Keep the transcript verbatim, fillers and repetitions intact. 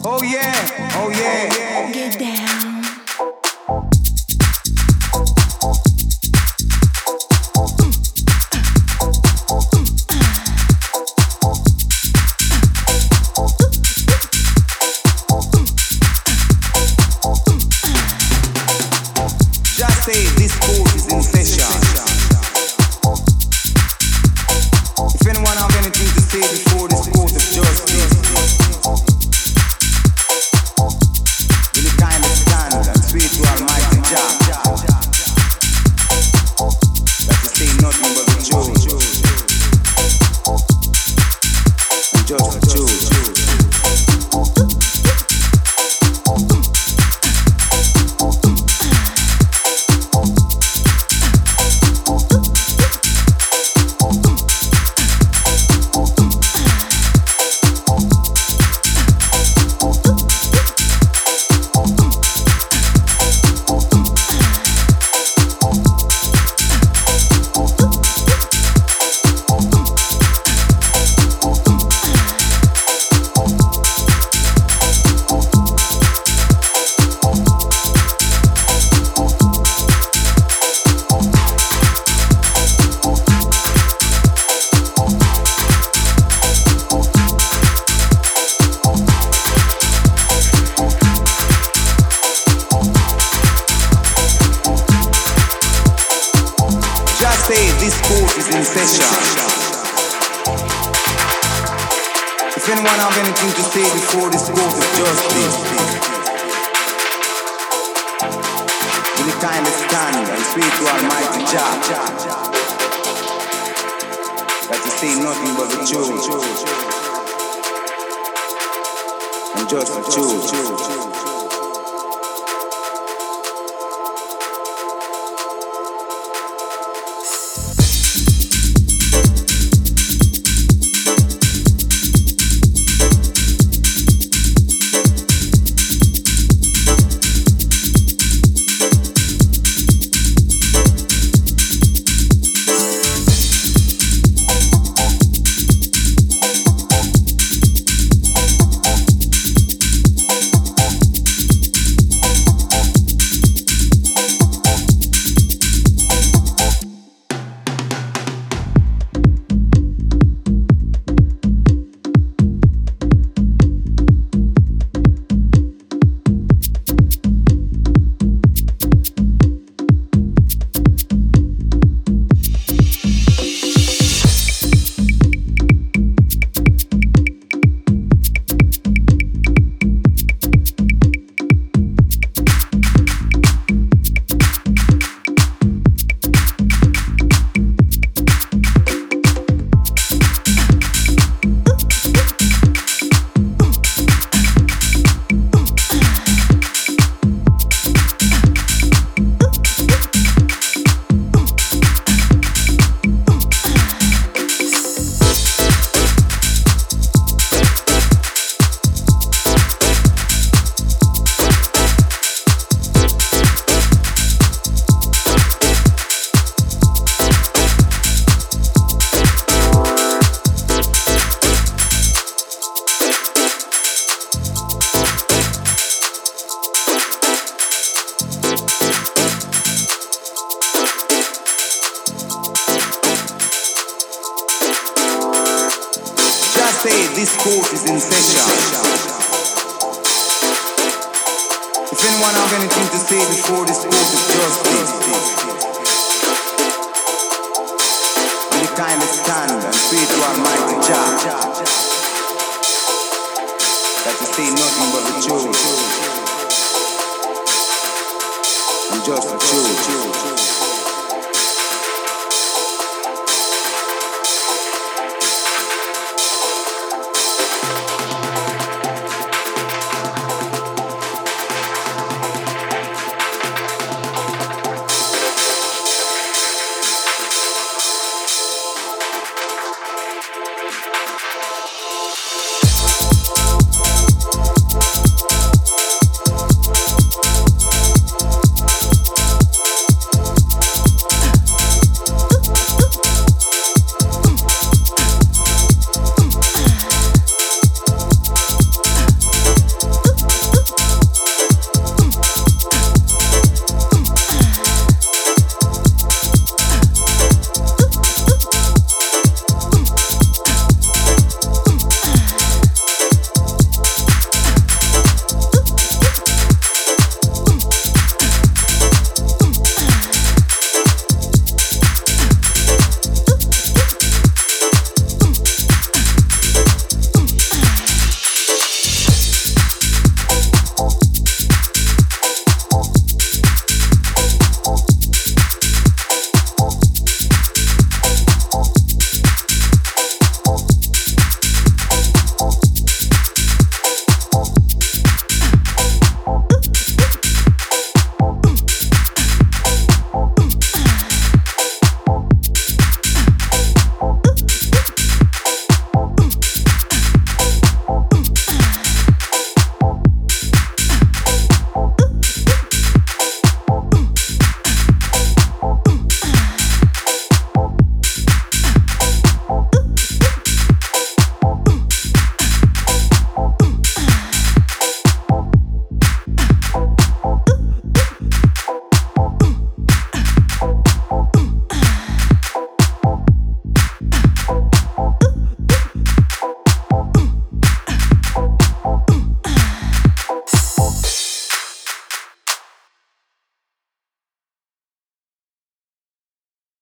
Oh yeah, oh yeah. Get down. Just say this court is in session. If anyone have anything to say before this court of justice, will you kindly stand and speak to Almighty Jah, that you say nothing but the truth and just the truth. Say this court is in session. If anyone have anything to say before this court of justice, will you kindly stand and speak to Almighty Jah, that you say nothing but the truth and just the truth. Say this court is in session. If anyone have anything to say before this court of justice, will you kindly stand and speak to Almighty Jah, that you say nothing but the truth and just the truth.